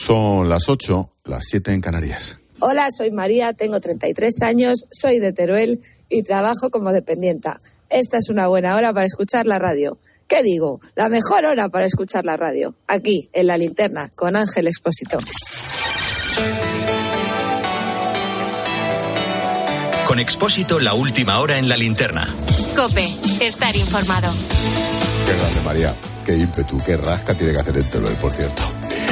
Son las 8, las 7 en Canarias. Hola, soy María, tengo 33 años, soy de Teruel y trabajo como dependienta. Esta es una buena hora para escuchar la radio. ¿Qué digo? La mejor hora para escuchar la radio. Aquí, en La Linterna, con Ángel Expósito. Con Expósito, la última hora en La Linterna. COPE, estar informado. Qué grande, María. Qué ímpetu, qué rasca tiene que hacer el Teruel, por cierto.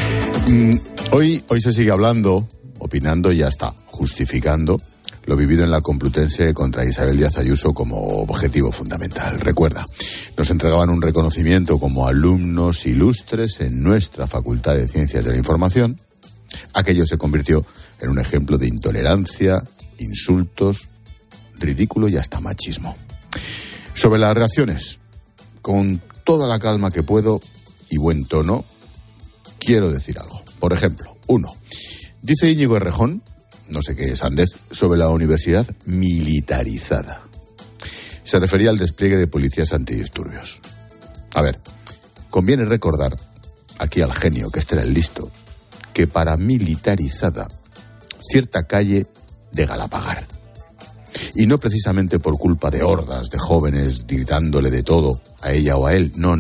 Hoy se sigue hablando, opinando y hasta justificando lo vivido en la Complutense contra Isabel Díaz Ayuso como objetivo fundamental. Recuerda, nos entregaban un reconocimiento como alumnos ilustres en nuestra Facultad de Ciencias de la Información. Aquello se convirtió en un ejemplo de intolerancia, insultos, ridículo y hasta machismo. Sobre las reacciones, con toda la calma que puedo y buen tono, quiero decir algo. Por ejemplo, 1. Dice Íñigo Errejón, no sé qué es Andez, sobre la universidad militarizada. Se refería al despliegue de policías antidisturbios. A ver, conviene recordar, aquí al genio, que este era el listo, que para militarizada, cierta calle de Galapagar. Y no precisamente por culpa de hordas de jóvenes gritándole de todo a ella o a él. No.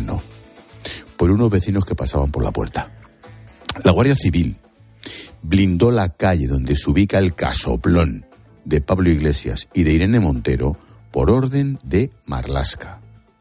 Por unos vecinos que pasaban por la puerta. La Guardia Civil blindó la calle donde se ubica el casoplón de Pablo Iglesias y de Irene Montero por orden de Marlaska.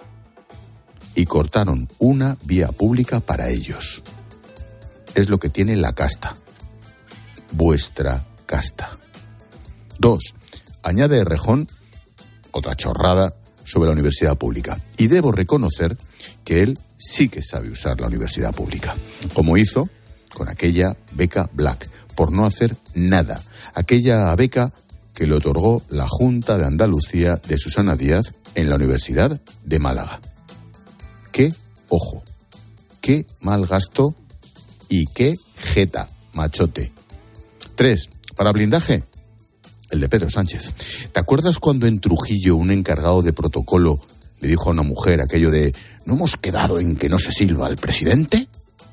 Y cortaron una vía pública para ellos. Es lo que tiene la casta. Vuestra casta. 2. Añade Errejón otra chorrada sobre la universidad pública. Y debo reconocer que él sí que sabe usar la universidad pública. Como hizo con aquella beca Black, por no hacer nada. Aquella beca que le otorgó la Junta de Andalucía de Susana Díaz en la Universidad de Málaga. ¡Qué ojo! ¡Qué mal gasto! Y qué jeta, machote. 3. Para blindaje, el de Pedro Sánchez. ¿Te acuerdas cuando en Trujillo un encargado de protocolo le dijo a una mujer aquello de ¿no hemos quedado en que no se silba al presidente?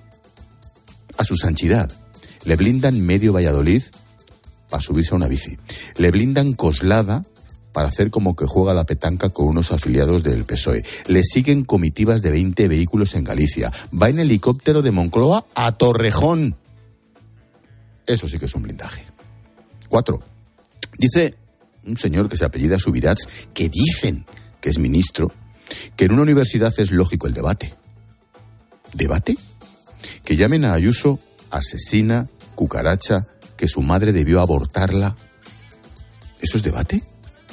A su santidad le blindan medio Valladolid para subirse a una bici. Le blindan Coslada para hacer como que juega la petanca con unos afiliados del PSOE. Le siguen comitivas de 20 vehículos en Galicia. Va en helicóptero de Moncloa a Torrejón. Eso sí que es un blindaje. 4. Dice un señor que se apellida Subirats, que dicen que es ministro, que en una universidad es lógico el debate. ¿Debate? Que llamen a Ayuso asesina, cucaracha, que su madre debió abortarla. ¿Eso es debate?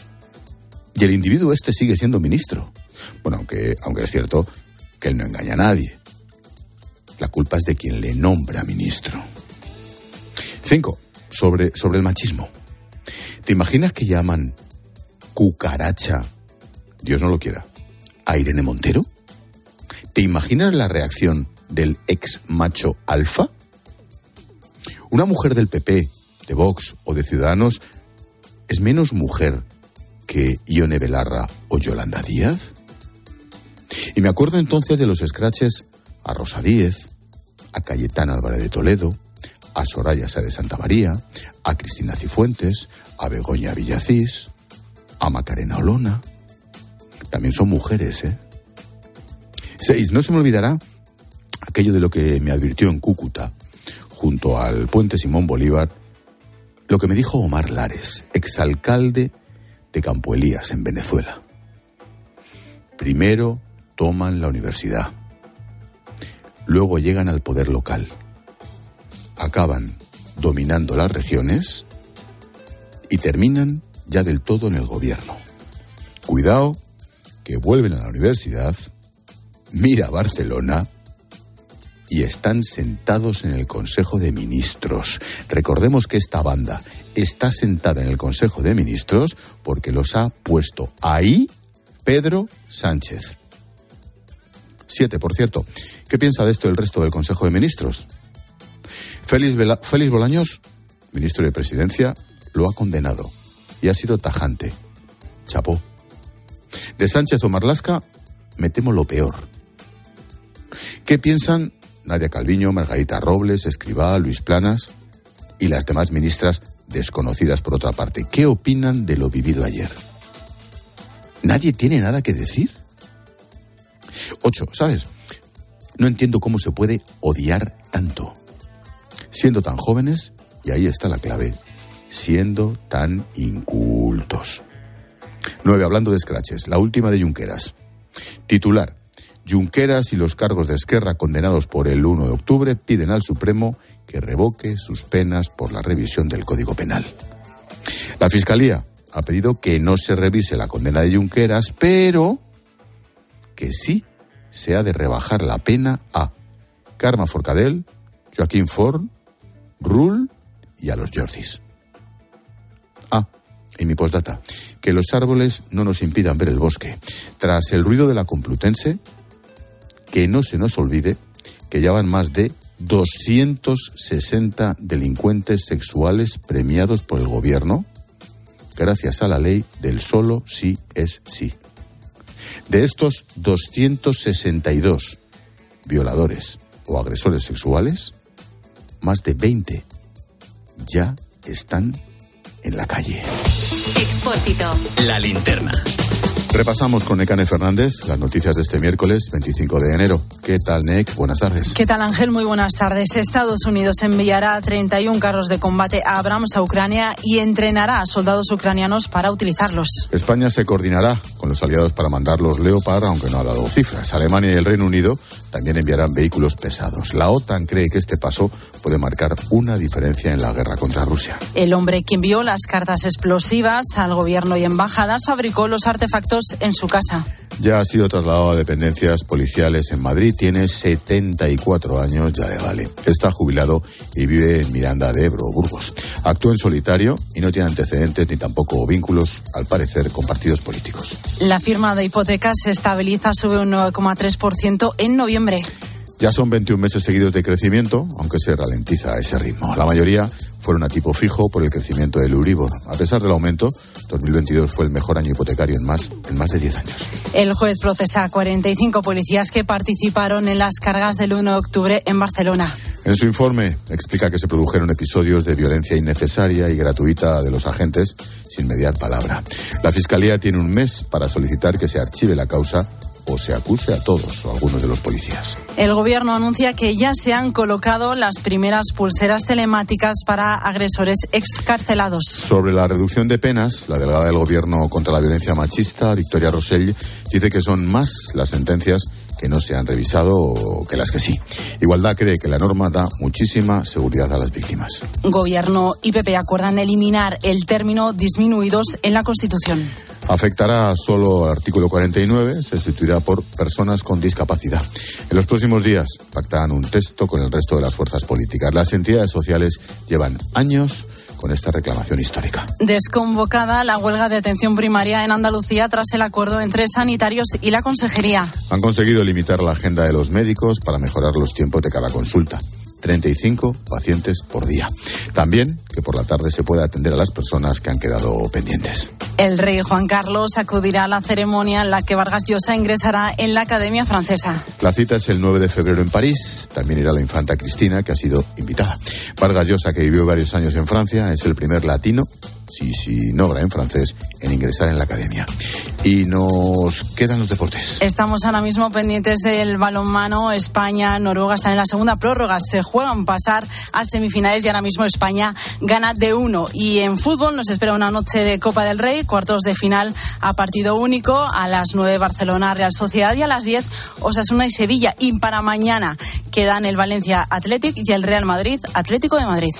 Y el individuo este sigue siendo ministro. Bueno, aunque es cierto que él no engaña a nadie. La culpa es de quien le nombra ministro. 5. Sobre el machismo. ¿Te imaginas que llaman cucaracha, Dios no lo quiera, a Irene Montero? ¿Te imaginas la reacción del ex macho alfa? Una mujer del PP, de Vox o de Ciudadanos es menos mujer que Ione Belarra o Yolanda Díaz. Y me acuerdo entonces de los escraches a Rosa Díez, a Cayetana Álvarez de Toledo, a Soraya Sáez de Santa María, a Cristina Cifuentes, a Begoña Villacís, a Macarena Olona. También son mujeres, ¿eh? 6. No se me olvidará aquello de lo que me advirtió en Cúcuta, junto al puente Simón Bolívar, lo que me dijo Omar Lares, exalcalde de Campo Elías, en Venezuela. Primero toman la universidad, luego llegan al poder local, acaban dominando las regiones y terminan ya del todo en el gobierno. Cuidado, que vuelven a la universidad, mira a Barcelona y están sentados en el Consejo de Ministros. Recordemos que esta banda está sentada en el Consejo de Ministros porque los ha puesto ahí Pedro Sánchez. 7, por cierto. ¿Qué piensa de esto el resto del Consejo de Ministros? Félix Bolaños, ministro de Presidencia, lo ha condenado y ha sido tajante. Chapó. De Sánchez o Marlaska, me temo lo peor. ¿Qué piensan Nadia Calviño, Margarita Robles, Escrivá, Luis Planas y las demás ministras desconocidas por otra parte. ¿Qué opinan de lo vivido ayer? ¿Nadie tiene nada que decir? 8, ¿sabes? No entiendo cómo se puede odiar tanto. Siendo tan jóvenes, y ahí está la clave, siendo tan incultos. 9, hablando de escraches, la última de Junqueras. Titular: Junqueras y los cargos de Esquerra condenados por el 1 de octubre piden al Supremo que revoque sus penas por la revisión del Código Penal. La Fiscalía ha pedido que no se revise la condena de Junqueras, pero que sí se ha de rebajar la pena a Carme Forcadell, Joaquín Forn, Rull y a los Jordis. En mi postdata, que los árboles no nos impidan ver el bosque. Tras el ruido de la Complutense, que no se nos olvide que ya van más de 260 delincuentes sexuales premiados por el gobierno gracias a la ley del solo sí es sí. De estos 262 violadores o agresores sexuales, más de 20 ya están en la calle. Expósito. La linterna. Repasamos con Nekane Fernández las noticias de este miércoles 25 de enero. ¿Qué tal, Nek? Buenas tardes. ¿Qué tal, Ángel? Muy buenas tardes. Estados Unidos enviará 31 carros de combate Abrams a Ucrania y entrenará a soldados ucranianos para utilizarlos. España se coordinará con los aliados para mandar los Leopard, aunque no ha dado cifras. Alemania y el Reino Unido también enviarán vehículos pesados. La OTAN cree que este paso puede marcar una diferencia en la guerra contra Rusia. El hombre que envió las cartas explosivas al gobierno y embajadas fabricó los artefactos en su casa. Ya ha sido trasladado a dependencias policiales en Madrid. Tiene 74 años, ya le vale. Está jubilado y vive en Miranda de Ebro, Burgos. Actúa en solitario y no tiene antecedentes ni tampoco vínculos, al parecer, con partidos políticos. La firma de hipotecas se estabiliza, sube un 9,3% en noviembre. Ya son 21 meses seguidos de crecimiento, aunque se ralentiza a ese ritmo. La mayoría fueron a tipo fijo por el crecimiento del Euribor. A pesar del aumento, 2022 fue el mejor año hipotecario en más de 10 años. El juez procesa a 45 policías que participaron en las cargas del 1 de octubre en Barcelona. En su informe explica que se produjeron episodios de violencia innecesaria y gratuita de los agentes sin mediar palabra. La Fiscalía tiene un mes para solicitar que se archive la causa o se acuse a todos o a algunos de los policías. El gobierno anuncia que ya se han colocado las primeras pulseras telemáticas para agresores excarcelados. Sobre la reducción de penas, la delegada del gobierno contra la violencia machista, Victoria Rosell, dice que son más las sentencias que no se han revisado que las que sí. Igualdad cree que la norma da muchísima seguridad a las víctimas. Gobierno y PP acuerdan eliminar el término disminuidos en la Constitución. Afectará solo al artículo 49, se sustituirá por personas con discapacidad. En los próximos días pactarán un texto con el resto de las fuerzas políticas. Las entidades sociales llevan años con esta reclamación histórica. Desconvocada la huelga de atención primaria en Andalucía tras el acuerdo entre sanitarios y la consejería. Han conseguido limitar la agenda de los médicos para mejorar los tiempos de cada consulta. 35 pacientes por día. También que por la tarde se pueda atender a las personas que han quedado pendientes. El rey Juan Carlos acudirá a la ceremonia en la que Vargas Llosa ingresará en la Academia Francesa. La cita es el 9 de febrero en París. También irá la infanta Cristina, que ha sido invitada. Vargas Llosa, que vivió varios años en Francia, es el primer latino, sin obra en francés, en ingresar en la Academia. Y nos quedan los deportes. Estamos ahora mismo pendientes del balonmano. España, Noruega están en la segunda prórroga. Se juegan pasar a semifinales y ahora mismo España gana de 1. Y en fútbol nos espera una noche de Copa del Rey, cuartos de final a partido único. A las 9 Barcelona, Real Sociedad, y a las 10 Osasuna y Sevilla. Y para mañana quedan el Valencia Athletic y el Real Madrid Atlético de Madrid.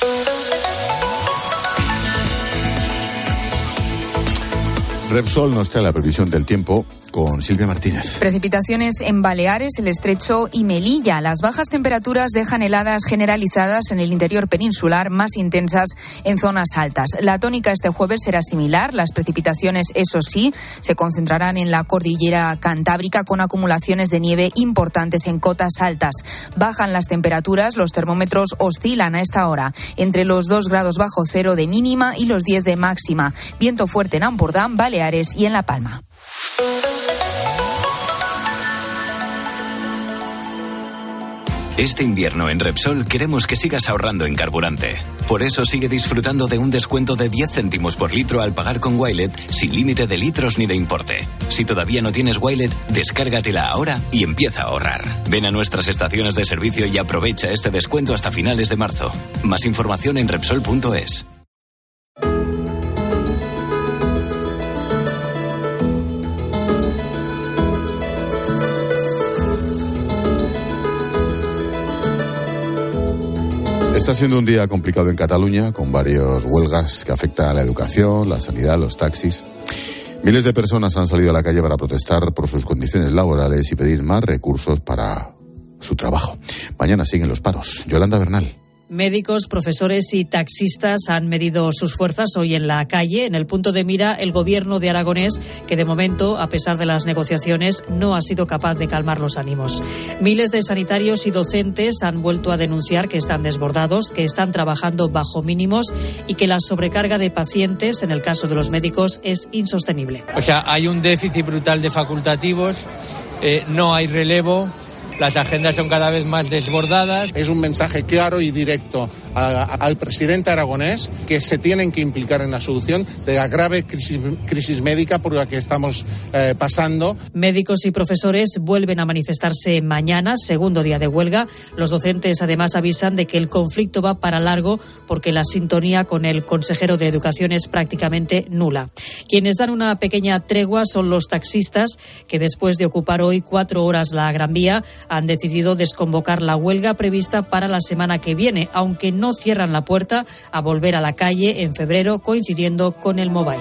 Repsol nos trae la previsión del tiempo con Silvia Martínez. Precipitaciones en Baleares, el Estrecho y Melilla. Las bajas temperaturas dejan heladas generalizadas en el interior peninsular, más intensas en zonas altas. La tónica este jueves será similar. Las precipitaciones, eso sí, se concentrarán en la cordillera cantábrica con acumulaciones de nieve importantes en cotas altas. Bajan las temperaturas, los termómetros oscilan a esta hora entre los 2 grados bajo cero de mínima y los 10 de máxima. Viento fuerte en Ampurdán, Baleares y en La Palma. Este invierno en Repsol queremos que sigas ahorrando en carburante. Por eso sigue disfrutando de un descuento de 10 céntimos por litro al pagar con Wilet, sin límite de litros ni de importe. Si todavía no tienes Wilet, descárgatela ahora y empieza a ahorrar. Ven a nuestras estaciones de servicio y aprovecha este descuento hasta finales de marzo. Más información en Repsol.es. Está siendo un día complicado en Cataluña, con varias huelgas que afectan a la educación, la sanidad, los taxis. Miles de personas han salido a la calle para protestar por sus condiciones laborales y pedir más recursos para su trabajo. Mañana siguen los paros. Yolanda Bernal. Médicos, profesores y taxistas han medido sus fuerzas hoy en la calle. En el punto de mira, el gobierno de Aragonés, que de momento, a pesar de las negociaciones, no ha sido capaz de calmar los ánimos. Miles de sanitarios y docentes han vuelto a denunciar que están desbordados, que están trabajando bajo mínimos y que la sobrecarga de pacientes, en el caso de los médicos, es insostenible. O sea, hay un déficit brutal de facultativos, no hay relevo. Las agendas son cada vez más desbordadas. Es un mensaje claro y directo al presidente aragonés que se tienen que implicar en la solución de la grave crisis médica por la que estamos pasando. Médicos y profesores vuelven a manifestarse mañana, segundo día de huelga. Los docentes además avisan de que el conflicto va para largo porque la sintonía con el consejero de Educación es prácticamente nula. Quienes dan una pequeña tregua son los taxistas, que después de ocupar hoy 4 horas la Gran Vía, han decidido desconvocar la huelga prevista para la semana que viene, aunque no cierran la puerta a volver a la calle en febrero, coincidiendo con el Mobile.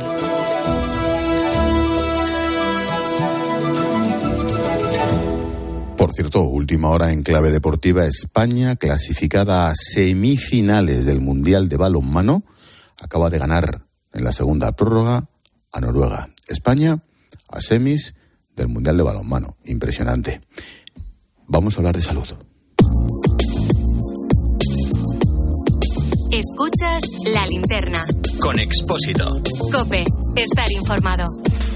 Por cierto, última hora en clave deportiva. España, clasificada a semifinales del Mundial de Balonmano, acaba de ganar en la segunda prórroga a Noruega. España a semis del Mundial de Balonmano. Impresionante. Vamos a hablar de salud. Escuchas La Linterna. Con Expósito. COPE. Estar informado.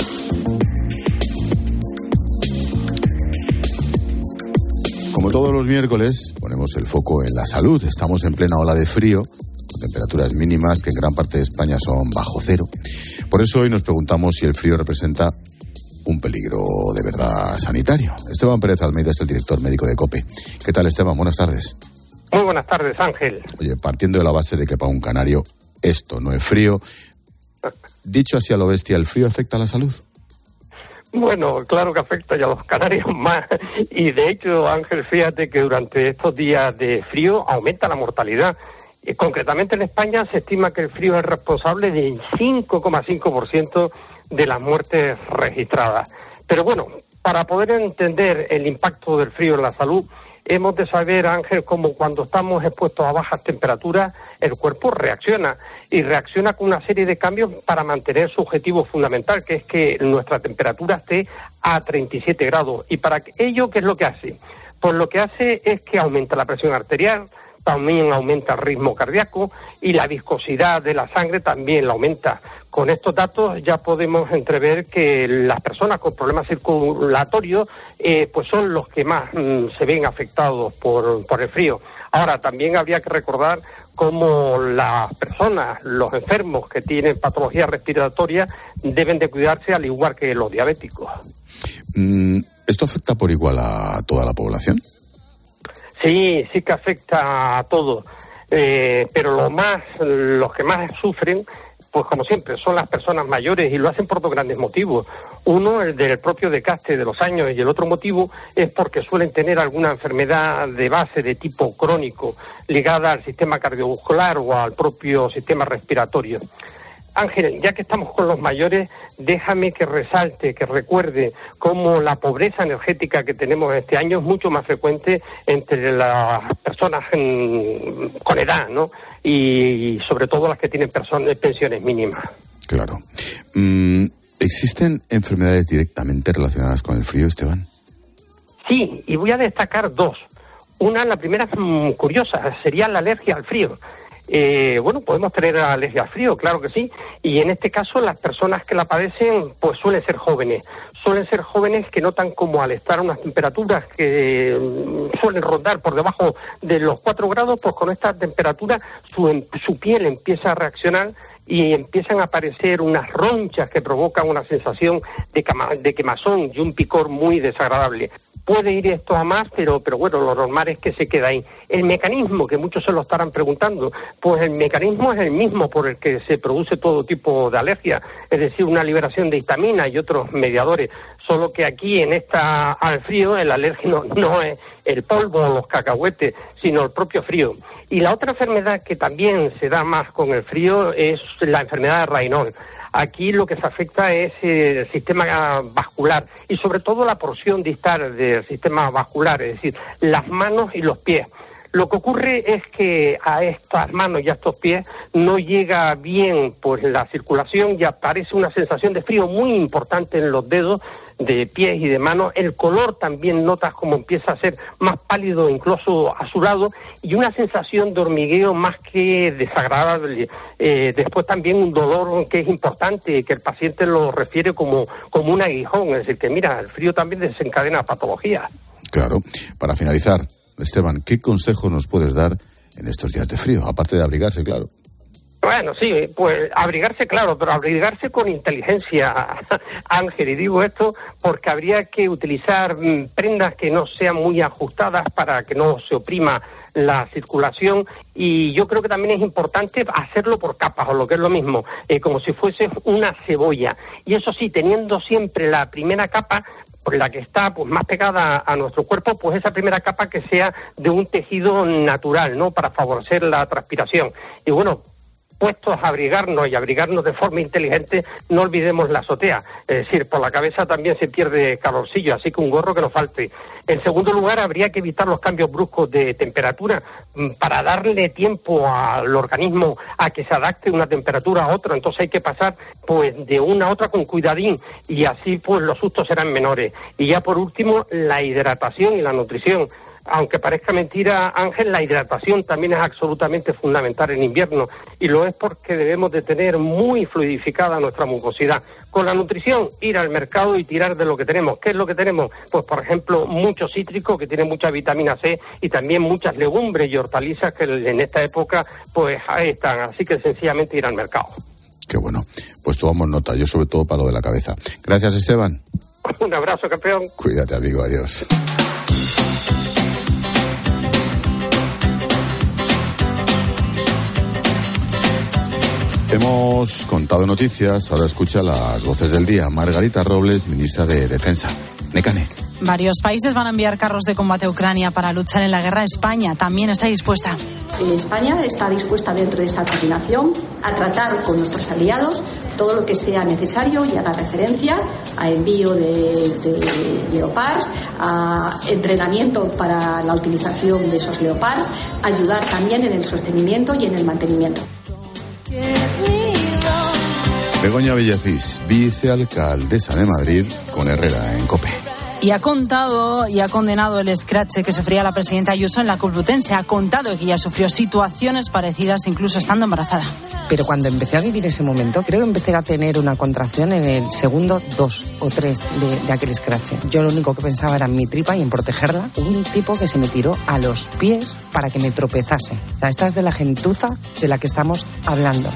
Como todos los miércoles, ponemos el foco en la salud. Estamos en plena ola de frío, con temperaturas mínimas que en gran parte de España son bajo cero. Por eso hoy nos preguntamos si el frío representa un peligro de verdad sanitario. Esteban Pérez Almeida es el director médico de COPE. ¿Qué tal, Esteban? Buenas tardes. Muy buenas tardes, Ángel. Oye, partiendo de la base de que para un canario esto no es frío, dicho así a lo bestia, ¿el frío afecta a la salud? Bueno, claro que afecta ya a los canarios más. Y de hecho, Ángel, fíjate que durante estos días de frío aumenta la mortalidad. Y concretamente en España se estima que el frío es responsable del 5,5% de las muertes registradas. Pero bueno, para poder entender el impacto del frío en la salud, hemos de saber, Ángel, cómo cuando estamos expuestos a bajas temperaturas, el cuerpo reacciona, y reacciona con una serie de cambios para mantener su objetivo fundamental, que es que nuestra temperatura esté a 37 grados. Y para ello, ¿qué es lo que hace? Pues lo que hace es que aumenta la presión arterial, también aumenta el ritmo cardíaco y la viscosidad de la sangre también la aumenta. Con estos datos ya podemos entrever que las personas con problemas circulatorios pues son los que más se ven afectados por el frío. Ahora, también habría que recordar cómo las personas, los enfermos que tienen patologías respiratorias deben de cuidarse al igual que los diabéticos. ¿Esto afecta por igual a toda la población? Sí que afecta a todos, pero los que más sufren, pues como siempre, son las personas mayores y lo hacen por dos grandes motivos. Uno, el del propio desgaste de los años, y el otro motivo es porque suelen tener alguna enfermedad de base de tipo crónico ligada al sistema cardiovascular o al propio sistema respiratorio. Ángel, ya que estamos con los mayores, déjame que resalte, que recuerde cómo la pobreza energética que tenemos este año es mucho más frecuente entre las personas con edad, ¿no? Y sobre todo las que tienen pensiones mínimas. Claro. ¿Existen enfermedades directamente relacionadas con el frío, Esteban? Sí, y voy a destacar dos. Una, la primera curiosa, sería la alergia al frío. Bueno, podemos tener alergia al frío, claro que sí, y en este caso las personas que la padecen pues suelen ser jóvenes, suelen ser jóvenes que notan como al estar a unas temperaturas que suelen rondar por debajo de los 4 grados, pues con esta temperatura su piel empieza a reaccionar y empiezan a aparecer unas ronchas que provocan una sensación de quemazón y un picor muy desagradable. Puede ir esto a más, pero bueno, lo normal es que se quede ahí. El mecanismo, que muchos se lo estarán preguntando, pues el mecanismo es el mismo por el que se produce todo tipo de alergia, es decir, una liberación de histamina y otros mediadores, solo que aquí al frío el alérgeno no es el polvo o los cacahuetes, sino el propio frío. Y la otra enfermedad que también se da más con el frío es la enfermedad de Raynaud. Aquí lo que se afecta es el sistema vascular y sobre todo la porción distal del sistema vascular, es decir, las manos y los pies. Lo que ocurre es que a estas manos y a estos pies no llega bien pues la circulación y aparece una sensación de frío muy importante en los dedos de pies y de manos. El color también notas como empieza a ser más pálido, incluso azulado, y una sensación de hormigueo más que desagradable. Después también un dolor que es importante, que el paciente lo refiere como un aguijón, es decir, que mira, el frío también desencadena patologías. Claro. Para finalizar, Esteban, ¿qué consejo nos puedes dar en estos días de frío? Aparte de abrigarse, claro. Bueno, sí, pues abrigarse, claro, pero abrigarse con inteligencia, Ángel, y digo esto porque habría que utilizar prendas que no sean muy ajustadas para que no se oprima la circulación, y yo creo que también es importante hacerlo por capas, o lo que es lo mismo, como si fuese una cebolla, y eso sí, teniendo siempre la primera capa, por la que está pues más pegada a nuestro cuerpo, pues esa primera capa que sea de un tejido natural, ¿no?, para favorecer la transpiración. Y bueno, puestos a abrigarnos y abrigarnos de forma inteligente, no olvidemos la azotea. Es decir, por la cabeza también se pierde calorcillo, así que un gorro que no falte. En segundo lugar, habría que evitar los cambios bruscos de temperatura para darle tiempo al organismo a que se adapte una temperatura a otra. Entonces hay que pasar pues de una a otra con cuidadín y así pues los sustos serán menores. Y ya por último, la hidratación y la nutrición. Aunque parezca mentira, Ángel, la hidratación también es absolutamente fundamental en invierno, y lo es porque debemos de tener muy fluidificada nuestra mucosidad. Con la nutrición, ir al mercado y tirar de lo que tenemos. ¿Qué es lo que tenemos? Pues, por ejemplo, mucho cítrico, que tiene mucha vitamina C, y también muchas legumbres y hortalizas que en esta época pues ahí están. Así que sencillamente ir al mercado. Qué bueno. Pues tomamos nota, yo sobre todo para lo de la cabeza. Gracias, Esteban. Un abrazo, campeón. Cuídate, amigo. Adiós. Hemos contado noticias, ahora escucha las voces del día. Margarita Robles, ministra de Defensa. Necane. Varios países van a enviar carros de combate a Ucrania para luchar en la guerra. España también está dispuesta. España está dispuesta dentro de esa coordinación a tratar con nuestros aliados todo lo que sea necesario y haga referencia a envío de Leopards, a entrenamiento para la utilización de esos Leopards, ayudar también en el sostenimiento y en el mantenimiento. Begoña Villacís, vicealcaldesa de Madrid, con Herrera en COPE. Y ha contado y ha condenado el escrache que sufría la presidenta Ayuso en la Complutense. Ha contado que ella sufrió situaciones parecidas incluso estando embarazada. Pero cuando empecé a vivir ese momento, creo que empecé a tener una contracción en el segundo 2 o 3 de aquel escrache. Yo lo único que pensaba era en mi tripa y en protegerla. Hubo un tipo que se me tiró a los pies para que me tropezase. O sea, esta es de la gentuza de la que estamos hablando.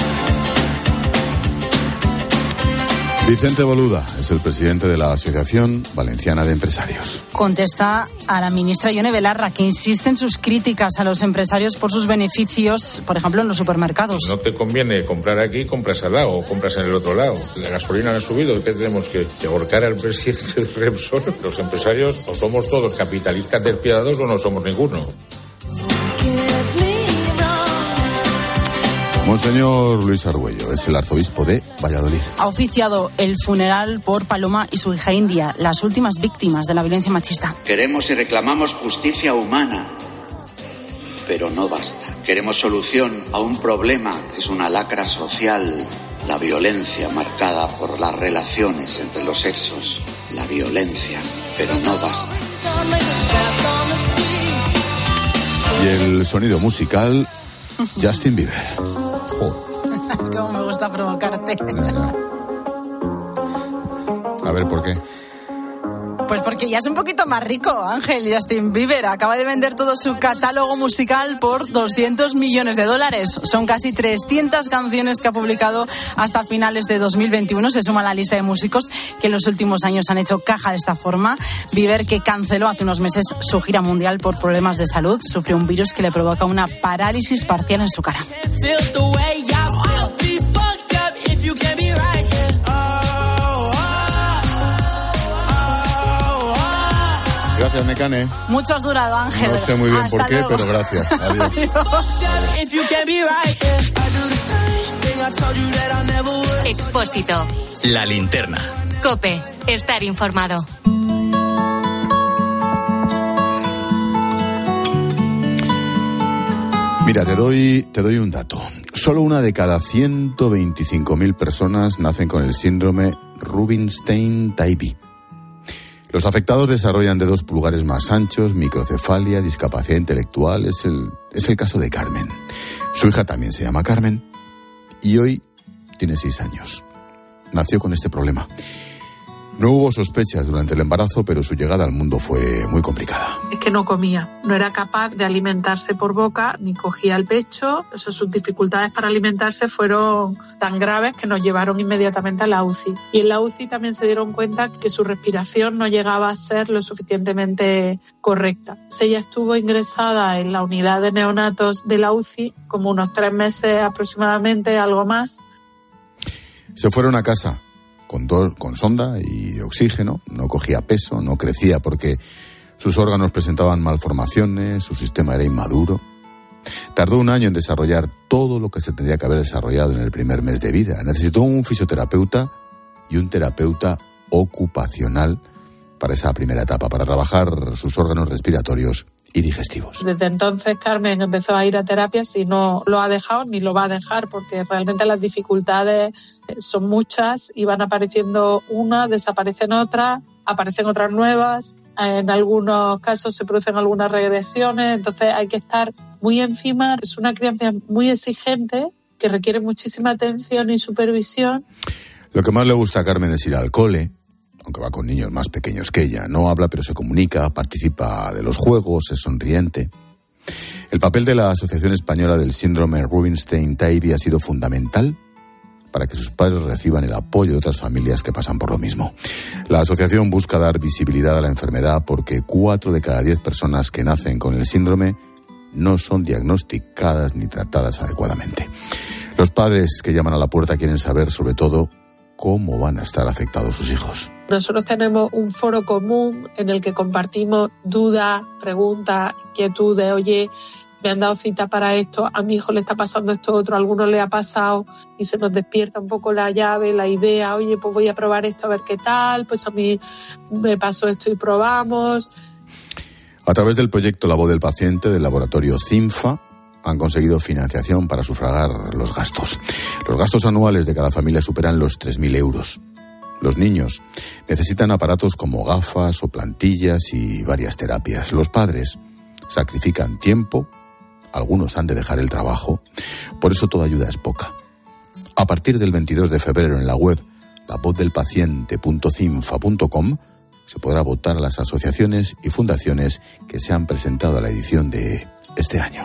Vicente Boluda es el presidente de la Asociación Valenciana de Empresarios. Contesta a la ministra Ione Belarra, que insiste en sus críticas a los empresarios por sus beneficios, por ejemplo, en los supermercados. No te conviene comprar aquí, compras al lado o compras en el otro lado. La gasolina ha subido, ¿qué tenemos que ahorcar al presidente de Repsol? Los empresarios o somos todos capitalistas despiadados o no somos ninguno. Monseñor Luis Argüello es el arzobispo de Valladolid. Ha oficiado el funeral por Paloma y su hija India, las últimas víctimas de la violencia machista. Queremos y reclamamos justicia humana, pero no basta. Queremos solución a un problema que es una lacra social, la violencia marcada por las relaciones entre los sexos. La violencia, pero no basta. Y el sonido musical, Justin Bieber. Cómo me gusta provocarte. A ver, ¿por qué? Pues porque ya es un poquito más rico, Ángel. Justin Bieber acaba de vender todo su catálogo musical por $200 millones. Son casi 300 canciones que ha publicado hasta finales de 2021. Se suma a la lista de músicos que en los últimos años han hecho caja de esta forma. Bieber, que canceló hace unos meses su gira mundial por problemas de salud, sufrió un virus que le provoca una parálisis parcial en su cara. Gracias, Nekane. Mucho has durado, Ángel. No sé muy bien Hasta por qué, luego. pero gracias. Adiós. Expósito. La linterna. COPE. Estar informado. Mira, te doy un dato. Solo una de cada 125.000 personas nacen con el síndrome Rubinstein-Taybi. Los afectados desarrollan dedos pulgares más anchos, microcefalia, discapacidad intelectual. Es el caso de Carmen. Su hija también se llama Carmen y hoy tiene 6 años. Nació con este problema. No hubo sospechas durante el embarazo, pero su llegada al mundo fue muy complicada. Es que no comía, no era capaz de alimentarse por boca, ni cogía el pecho. Sus dificultades para alimentarse fueron tan graves que nos llevaron inmediatamente a la UCI. Y en la UCI también se dieron cuenta que su respiración no llegaba a ser lo suficientemente correcta. Ella estuvo ingresada en la unidad de neonatos de la UCI como unos 3 meses aproximadamente, algo más. Se fueron a casa con sonda y oxígeno. No cogía peso, no crecía porque sus órganos presentaban malformaciones, su sistema era inmaduro. Tardó 1 año en desarrollar todo lo que se tendría que haber desarrollado en el primer mes de vida. Necesitó un fisioterapeuta y un terapeuta ocupacional para esa primera etapa, para trabajar sus órganos respiratorios y digestivos. Desde entonces Carmen empezó a ir a terapias y no lo ha dejado ni lo va a dejar, porque realmente las dificultades son muchas y van apareciendo unas, desaparecen otras, aparecen otras nuevas. En algunos casos se producen algunas regresiones, entonces hay que estar muy encima. Es una crianza muy exigente que requiere muchísima atención y supervisión. Lo que más le gusta a Carmen es ir al cole, aunque va con niños más pequeños que ella. No habla, pero se comunica, participa de los juegos, es sonriente. El papel de la Asociación Española del Síndrome Rubinstein-Taybi ha sido fundamental para que sus padres reciban el apoyo de otras familias que pasan por lo mismo. La asociación busca dar visibilidad a la enfermedad porque 4 de cada 10 personas que nacen con el síndrome no son diagnosticadas ni tratadas adecuadamente. Los padres que llaman a la puerta quieren saber, sobre todo, cómo van a estar afectados sus hijos. Nosotros tenemos un foro común en el que compartimos dudas, preguntas, inquietudes. Oye, me han dado cita para esto, a mi hijo le está pasando esto otro, a alguno le ha pasado, y se nos despierta un poco la llave, la idea. Oye, pues voy a probar esto a ver qué tal, pues a mí me pasó esto y probamos. A través del proyecto La Voz del Paciente del laboratorio CINFA han conseguido financiación para sufragar los gastos. Los gastos anuales de cada familia superan los 3.000 euros. Los niños necesitan aparatos como gafas o plantillas y varias terapias. Los padres sacrifican tiempo, algunos han de dejar el trabajo, por eso toda ayuda es poca. A partir del 22 de febrero en la web lavozdelpaciente.cinfa.com se podrá votar a las asociaciones y fundaciones que se han presentado a la edición de este año.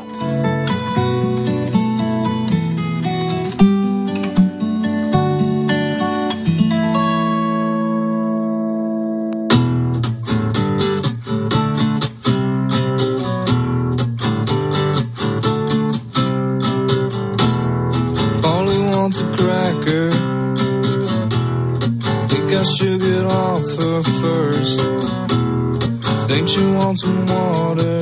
Should get off her first. Think she wants some water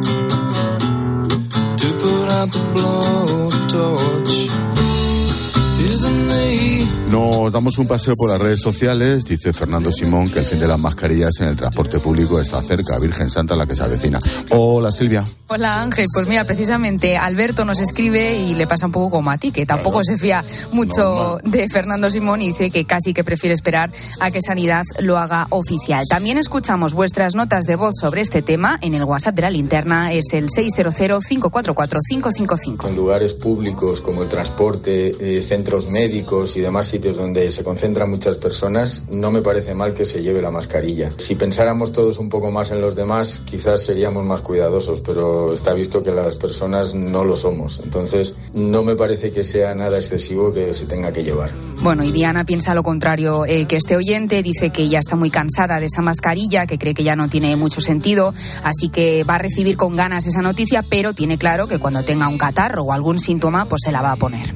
to put out the blowtorch. Isn't he? Nos damos un paseo por las redes sociales. Dice Fernando Simón que el fin de las mascarillas en el transporte público está cerca. Virgen Santa la que se avecina. Hola, Silvia. Hola, Ángel. Pues mira, precisamente Alberto nos escribe y le pasa un poco como a ti, que tampoco se fía mucho de Fernando Simón y dice que casi que prefiere esperar a que Sanidad lo haga oficial. También escuchamos vuestras notas de voz sobre este tema en el WhatsApp de la linterna. Es el 600-544-555. En lugares públicos como el transporte, centros médicos y demás sitios donde se concentran muchas personas, no me parece mal que se lleve la mascarilla. Si pensáramos todos un poco más en los demás, quizás seríamos más cuidadosos, pero está visto que las personas no lo somos. Entonces, no me parece que sea nada excesivo que se tenga que llevar. Bueno, y Diana piensa lo contrario que este oyente. Dice que ya está muy cansada de esa mascarilla, que cree que ya no tiene mucho sentido, así que va a recibir con ganas esa noticia, pero tiene claro que cuando tenga un catarro o algún síntoma, pues se la va a poner.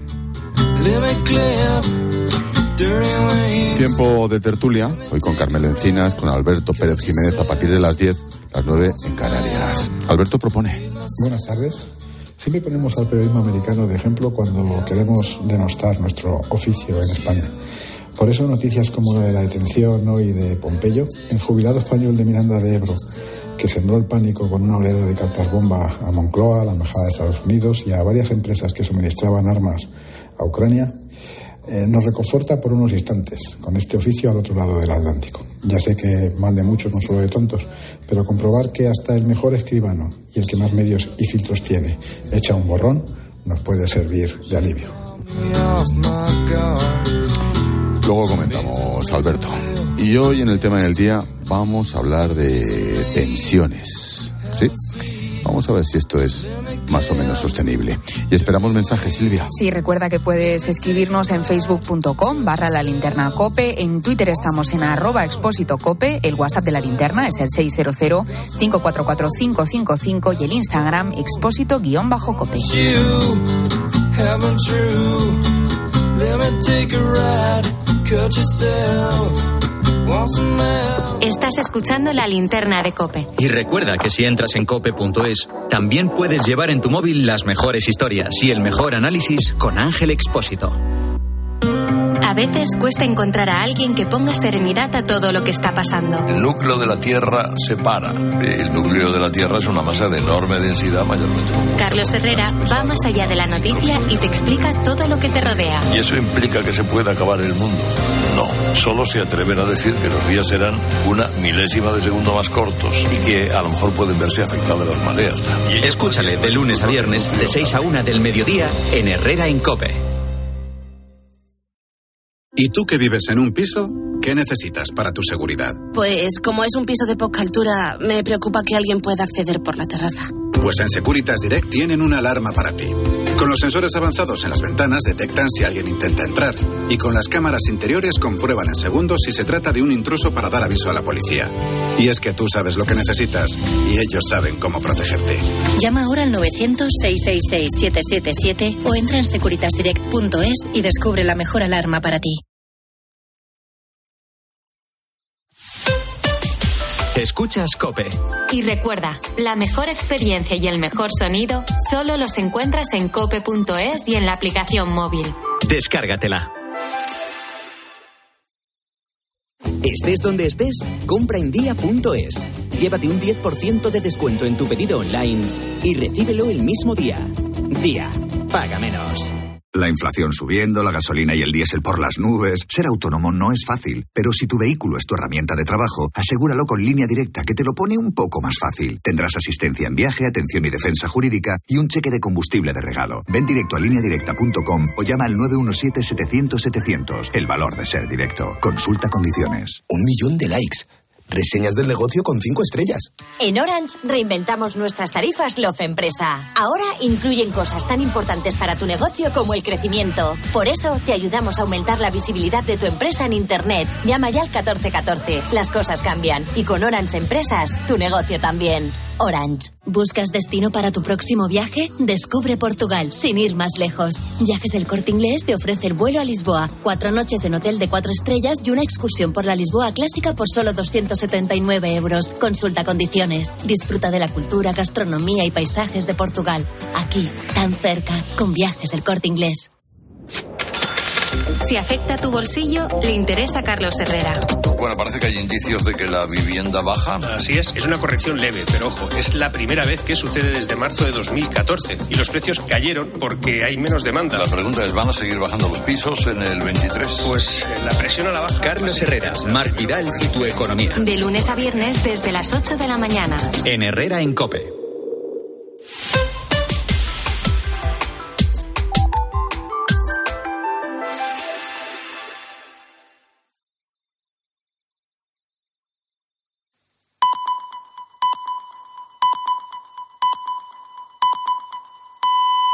Tiempo de tertulia, hoy con Carmelo Encinas, con Alberto Pérez Jiménez, a partir de las 10, las 9 en Canarias. Alberto propone. Buenas tardes. Siempre ponemos al periodismo americano de ejemplo cuando queremos denostar nuestro oficio en España. Por eso noticias como la de la detención hoy de Pompeyo, el jubilado español de Miranda de Ebro, que sembró el pánico con una oleada de cartas bomba a Moncloa, a la Embajada de Estados Unidos y a varias empresas que suministraban armas a Ucrania, nos reconforta por unos instantes con este oficio al otro lado del Atlántico. Ya sé que mal de muchos, no solo de tontos, pero comprobar que hasta el mejor escribano y el que más medios y filtros tiene echa un borrón nos puede servir de alivio. Luego comentamos, Alberto. Y hoy en el tema del día vamos a hablar de pensiones. ¿Sí? Vamos a ver si esto es más o menos sostenible. Y esperamos mensajes, Silvia. Sí, recuerda que puedes escribirnos en facebook.com/lalinternacope. En Twitter estamos en @expósitocope. El WhatsApp de La Linterna es el 600-544-555 y el Instagram expósito_cope. Estás escuchando La Linterna de COPE. Y recuerda que si entras en cope.es, también puedes llevar en tu móvil las mejores historias y el mejor análisis con Ángel Expósito. A veces cuesta encontrar a alguien que ponga serenidad a todo lo que está pasando. El núcleo de la Tierra se para. El núcleo de la Tierra es una masa de enorme densidad, mayormente compuesta. Carlos Herrera va más allá de la noticia y te explica todo lo que te rodea. ¿Y eso implica que se pueda acabar el mundo? No, solo se atreven a decir que los días serán una milésima de segundo más cortos y que a lo mejor pueden verse afectadas las mareas. Escúchale de lunes a viernes, de 6 a 1 del mediodía, en Herrera en COPE. ¿Y tú que vives en un piso? ¿Qué necesitas para tu seguridad? Pues como es un piso de poca altura, me preocupa que alguien pueda acceder por la terraza. Pues en Securitas Direct tienen una alarma para ti. Con los sensores avanzados en las ventanas detectan si alguien intenta entrar y con las cámaras interiores comprueban en segundos si se trata de un intruso para dar aviso a la policía. Y es que tú sabes lo que necesitas y ellos saben cómo protegerte. Llama ahora al 900-666-777 o entra en securitasdirect.es y descubre la mejor alarma para ti. Escuchas COPE. Y recuerda, la mejor experiencia y el mejor sonido solo los encuentras en cope.es y en la aplicación móvil. Descárgatela. Estés donde estés, compra en Día.es. Llévate un 10% de descuento en tu pedido online y recíbelo el mismo día. Día, paga menos. La inflación subiendo, la gasolina y el diésel por las nubes. Ser autónomo no es fácil, pero si tu vehículo es tu herramienta de trabajo, asegúralo con Línea Directa, que te lo pone un poco más fácil. Tendrás asistencia en viaje, atención y defensa jurídica y un cheque de combustible de regalo. Ven directo a lineadirecta.com o llama al 917-700-700. El valor de ser directo. Consulta condiciones. 1 millón de likes. Reseñas del negocio con 5 estrellas. En Orange reinventamos nuestras tarifas Love Empresa. Ahora incluyen cosas tan importantes para tu negocio como el crecimiento. Por eso te ayudamos a aumentar la visibilidad de tu empresa en Internet. Llama ya al 1414. Las cosas cambian. Y con Orange Empresas, tu negocio también. Orange. ¿Buscas destino para tu próximo viaje? Descubre Portugal, sin ir más lejos. Viajes El Corte Inglés te ofrece el vuelo a Lisboa, 4 noches en hotel de 4 estrellas y una excursión por la Lisboa clásica por solo 279 euros. Consulta condiciones. Disfruta de la cultura, gastronomía y paisajes de Portugal. Aquí, tan cerca, con Viajes El Corte Inglés. Si afecta tu bolsillo, le interesa a Carlos Herrera. Bueno, parece que hay indicios de que la vivienda baja. Así es una corrección leve, pero ojo, es la primera vez que sucede desde marzo de 2014 y los precios cayeron porque hay menos demanda. La pregunta es, ¿van a seguir bajando los pisos en el 23? Pues la presión a la baja... Carlos Herrera, Marc Vidal y tu economía. De lunes a viernes desde las 8 de la mañana. En Herrera en COPE.